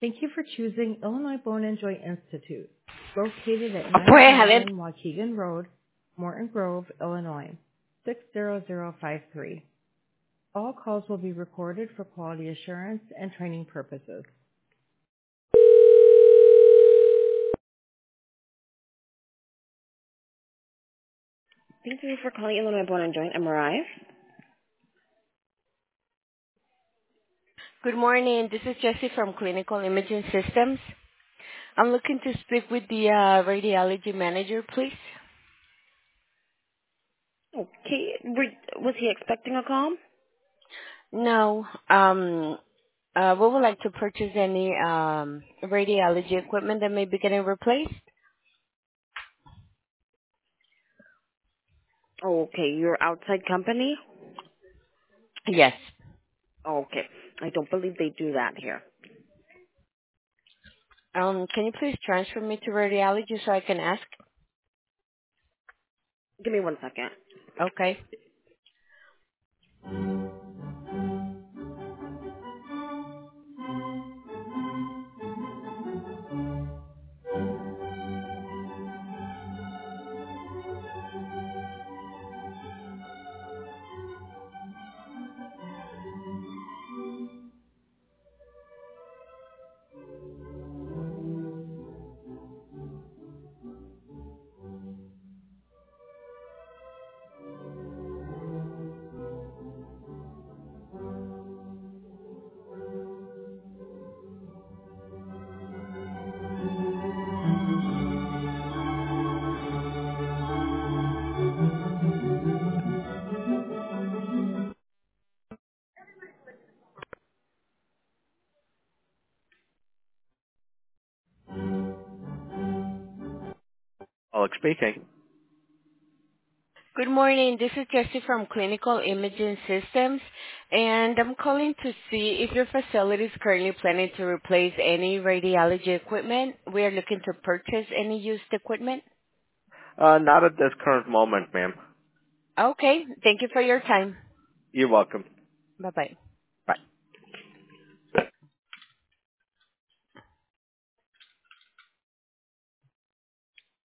Thank you for choosing Illinois Bone and Joint Institute, located at Pues, Alex. 9000 Waukegan Road, Morton Grove, Illinois, 60053. All calls will be recorded for quality assurance and training purposes. Thank you for calling Illinois Bone and Joint MRI. Good morning. This is Jessie from Clinical Imaging Systems. I'm looking to speak with the radiology manager, please. Okay. Was he expecting a call? No. We would like to purchase any radiology equipment that may be getting replaced. Oh, okay. Your outside company? Yes. Oh, okay. I don't believe they do that here. Can you please transfer me to radiology so I can ask? Give me 1 second. Okay. Alex speaking. Good morning. This is Jessie from Clinical Imaging Systems, and I'm calling to see if your facility is currently planning to replace any radiology equipment. We are looking to purchase any used equipment. Not at this current moment, ma'am. Okay. Thank you for your time. You're welcome. Bye-bye.